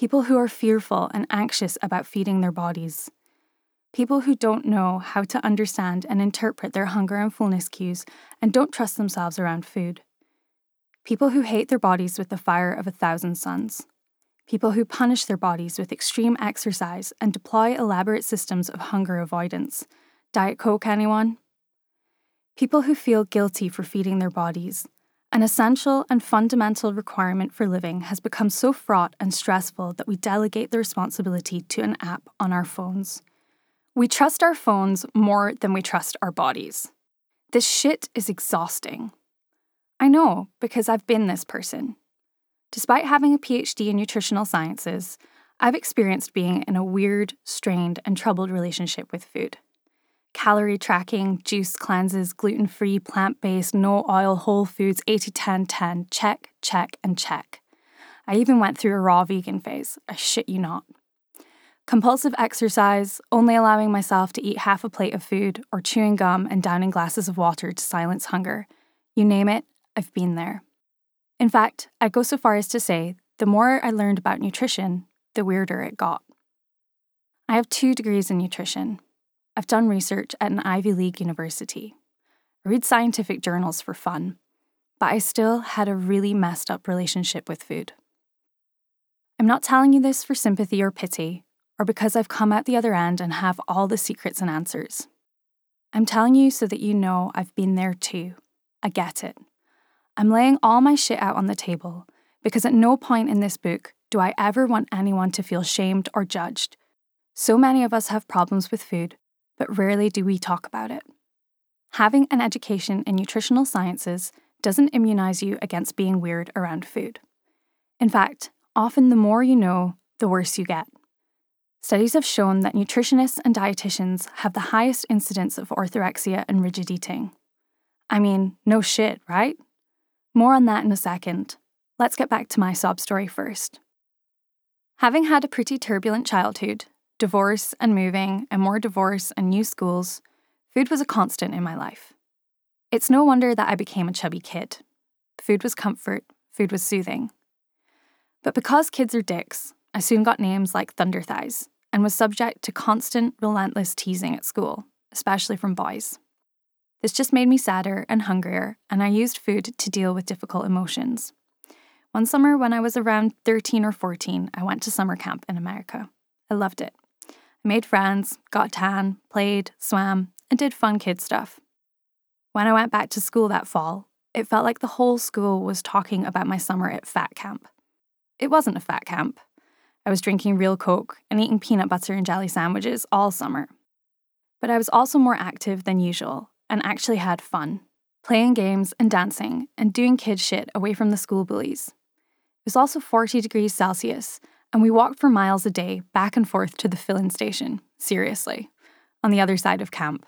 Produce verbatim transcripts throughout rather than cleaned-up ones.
People who are fearful and anxious about feeding their bodies. People who don't know how to understand and interpret their hunger and fullness cues and don't trust themselves around food. People who hate their bodies with the fire of a thousand suns. People who punish their bodies with extreme exercise and deploy elaborate systems of hunger avoidance. Diet Coke, anyone? People who feel guilty for feeding their bodies. An essential and fundamental requirement for living has become so fraught and stressful that we delegate the responsibility to an app on our phones. We trust our phones more than we trust our bodies. This shit is exhausting. I know, because I've been this person. Despite having a P H D in nutritional sciences, I've experienced being in a weird, strained, and troubled relationship with food. Calorie tracking, juice cleanses, gluten-free, plant-based, no oil, whole foods, eighty ten ten, check, check, and check. I even went through a raw vegan phase, I shit you not. Compulsive exercise, only allowing myself to eat half a plate of food or chewing gum and downing glasses of water to silence hunger. You name it, I've been there. In fact, I'd go so far as to say, the more I learned about nutrition, the weirder it got. I have two degrees in nutrition. I've done research at an Ivy League university. I read scientific journals for fun, but I still had a really messed up relationship with food. I'm not telling you this for sympathy or pity, or because I've come out the other end and have all the secrets and answers. I'm telling you so that you know I've been there too. I get it. I'm laying all my shit out on the table because at no point in this book do I ever want anyone to feel shamed or judged. So many of us have problems with food, but rarely do we talk about it. Having an education in nutritional sciences doesn't immunize you against being weird around food. In fact, often the more you know, the worse you get. Studies have shown that nutritionists and dietitians have the highest incidence of orthorexia and rigid eating. I mean, no shit, right? More on that in a second. Let's get back to my sob story first. Having had a pretty turbulent childhood, divorce and moving, and more divorce and new schools, food was a constant in my life. It's no wonder that I became a chubby kid. Food was comfort, food was soothing. But because kids are dicks, I soon got names like Thunder Thighs and was subject to constant, relentless teasing at school, especially from boys. This just made me sadder and hungrier, and I used food to deal with difficult emotions. One summer when I was around thirteen or fourteen, I went to summer camp in America. I loved it. I made friends, got tan, played, swam, and did fun kid stuff. When I went back to school that fall, it felt like the whole school was talking about my summer at fat camp. It wasn't a fat camp. I was drinking real Coke and eating peanut butter and jelly sandwiches all summer. But I was also more active than usual and actually had fun, playing games and dancing and doing kid shit away from the school bullies. It was also forty degrees Celsius, and we walked for miles a day back and forth to the fill-in station, seriously, on the other side of camp.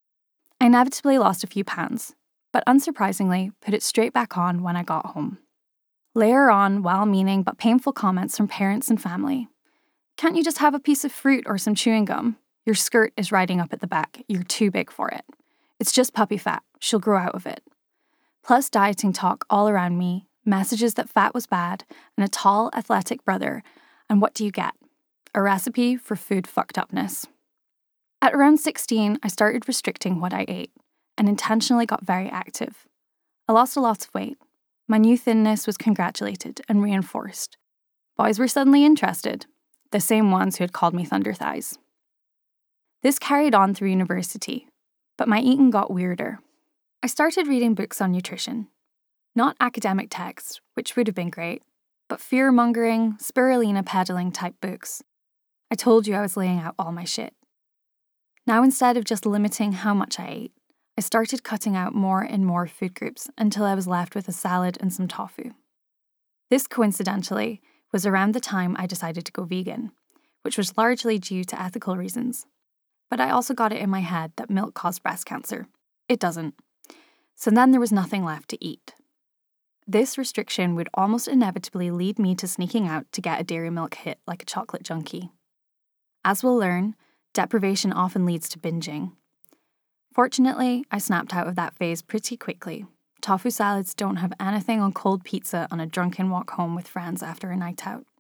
I inevitably lost a few pounds, but unsurprisingly put it straight back on when I got home. Layer on well-meaning but painful comments from parents and family. Can't you just have a piece of fruit or some chewing gum? Your skirt is riding up at the back, you're too big for it. It's just puppy fat, she'll grow out of it. Plus dieting talk all around me, messages that fat was bad, and a tall, athletic brother, and what do you get? A recipe for food fucked upness. At around sixteen, I started restricting what I ate, and intentionally got very active. I lost a lot of weight. My new thinness was congratulated and reinforced. Boys were suddenly interested, the same ones who had called me Thunder Thighs. This carried on through university, but my eating got weirder. I started reading books on nutrition. Not academic texts, which would have been great, but fear-mongering, spirulina peddling type books. I told you I was laying out all my shit. Now instead of just limiting how much I ate, I started cutting out more and more food groups until I was left with a salad and some tofu. This, coincidentally, was around the time I decided to go vegan, which was largely due to ethical reasons. But I also got it in my head that milk caused breast cancer. It doesn't. So then there was nothing left to eat. This restriction would almost inevitably lead me to sneaking out to get a dairy milk hit like a chocolate junkie. As we'll learn, deprivation often leads to binging. Fortunately, I snapped out of that phase pretty quickly. Tofu salads don't have anything on cold pizza on a drunken walk home with friends after a night out.